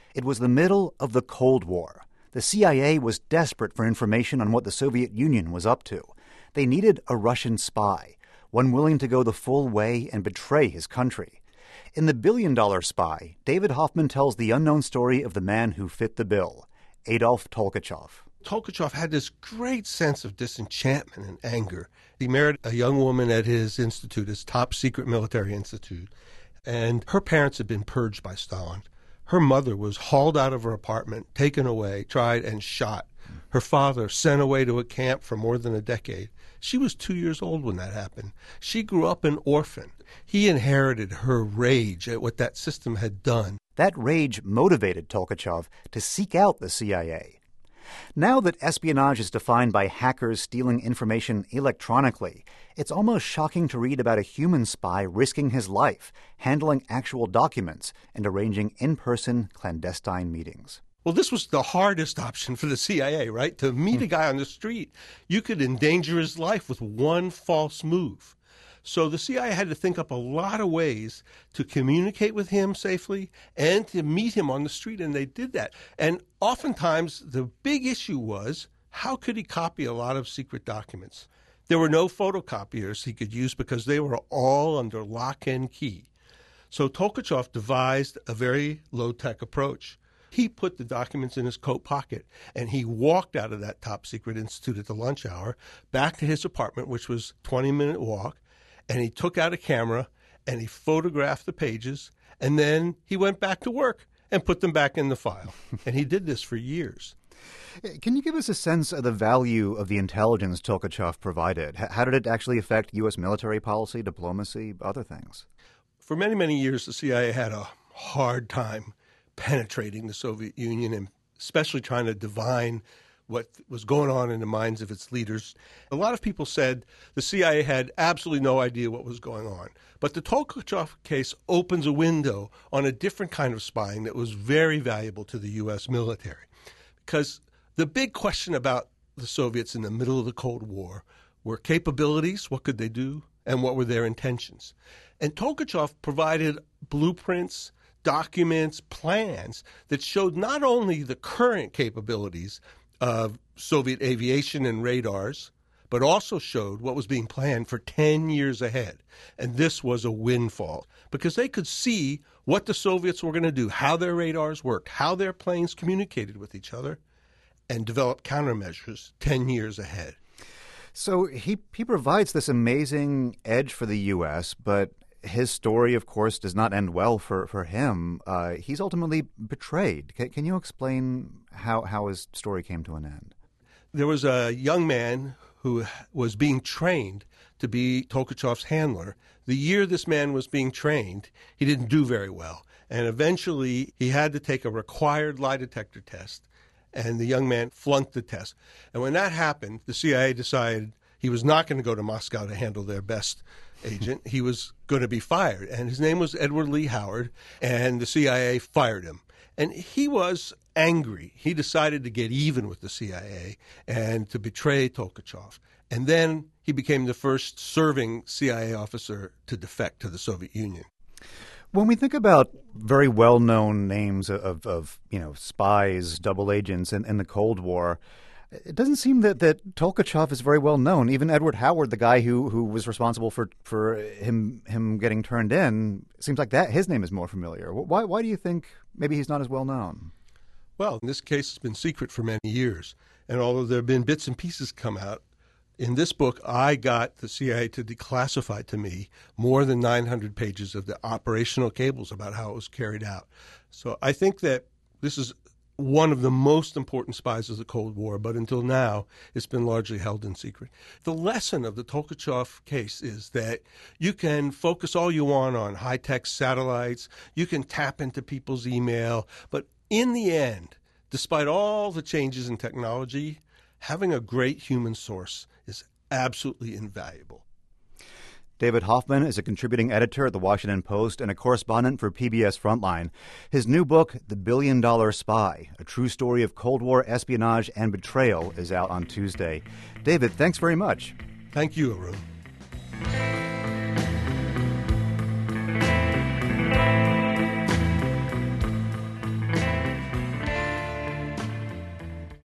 It was the middle of the Cold War. The CIA was desperate for information on what the Soviet Union was up to. They needed a Russian spy, one willing to go the full way and betray his country. In The $1 Billion Spy, David Hoffman tells the unknown story of the man who fit the bill, Adolf Tolkachev. Tolkachev had this great sense of disenchantment and anger. He married a young woman at his institute, his top secret military institute, and her parents had been purged by Stalin. Her mother was hauled out of her apartment, taken away, tried, and shot. Her father sent away to a camp for more than a decade. She was 2 years old when that happened. She grew up an orphan. He inherited her rage at what that system had done. That rage motivated Tolkachev to seek out the CIA. Now that espionage is defined by hackers stealing information electronically, it's almost shocking to read about a human spy risking his life, handling actual documents, and arranging in-person clandestine meetings. Well, this was the hardest option for the CIA, right? To meet a guy on the street, you could endanger his life with one false move. So the CIA had to think up a lot of ways to communicate with him safely and to meet him on the street, and they did that. And oftentimes the big issue was, how could he copy a lot of secret documents? There were no photocopiers he could use because they were all under lock and key. So Tolkachev devised a very low-tech approach. He put the documents in his coat pocket, and he walked out of that top secret institute at the lunch hour back to his apartment, which was a 20-minute walk, and he took out a camera, and he photographed the pages, and then he went back to work and put them back in the file. And he did this for years. Can you give us a sense of the value of the intelligence Tolkachev provided? How did it actually affect U.S. military policy, diplomacy, other things? For many, many years, the CIA had a hard time penetrating the Soviet Union and especially trying to divine what was going on in the minds of its leaders. A lot of people said the CIA had absolutely no idea what was going on. But the Tolkachev case opens a window on a different kind of spying that was very valuable to the U.S. military. Because the big question about the Soviets in the middle of the Cold War were capabilities, what could they do, and what were their intentions. And Tolkachev provided blueprints, documents, plans that showed not only the current capabilities of Soviet aviation and radars, but also showed what was being planned for 10 years ahead. And this was a windfall because they could see what the Soviets were going to do, how their radars worked, how their planes communicated with each other, and develop countermeasures 10 years ahead. So he provides this amazing edge for the U.S., but his story, of course, does not end well for him. He's ultimately betrayed. Can you explain how his story came to an end? There was a young man who was being trained to be Tolkachev's handler. The year this man was being trained, he didn't do very well. And eventually, he had to take a required lie detector test, and the young man flunked the test. And when that happened, the CIA decided he was not going to go to Moscow to handle their best agent. He was going to be fired. And his name was Edward Lee Howard, and the CIA fired him. And he was angry. He decided to get even with the CIA and to betray Tolkachev. And then he became the first serving CIA officer to defect to the Soviet Union. When we think about very well-known names of spies, double agents in the Cold War, it doesn't seem that Tolkachev is very well known. Even Edward Howard, the guy who was responsible for him getting turned in, it seems like his name is more familiar. Why do you think maybe he's not as well known? Well, in this case, it's been secret for many years. And although there have been bits and pieces come out, in this book, I got the CIA to declassify to me more than 900 pages of the operational cables about how it was carried out. So I think that this is one of the most important spies of the Cold War, but until now, it's been largely held in secret. The lesson of the Tolkachev case is that you can focus all you want on high-tech satellites, you can tap into people's email, but in the end, despite all the changes in technology, having a great human source is absolutely invaluable. David Hoffman is a contributing editor at The Washington Post and a correspondent for PBS Frontline. His new book, The $1 Billion Spy, a true story of Cold War espionage and betrayal, is out on Tuesday. David, thanks very much. Thank you, Arun.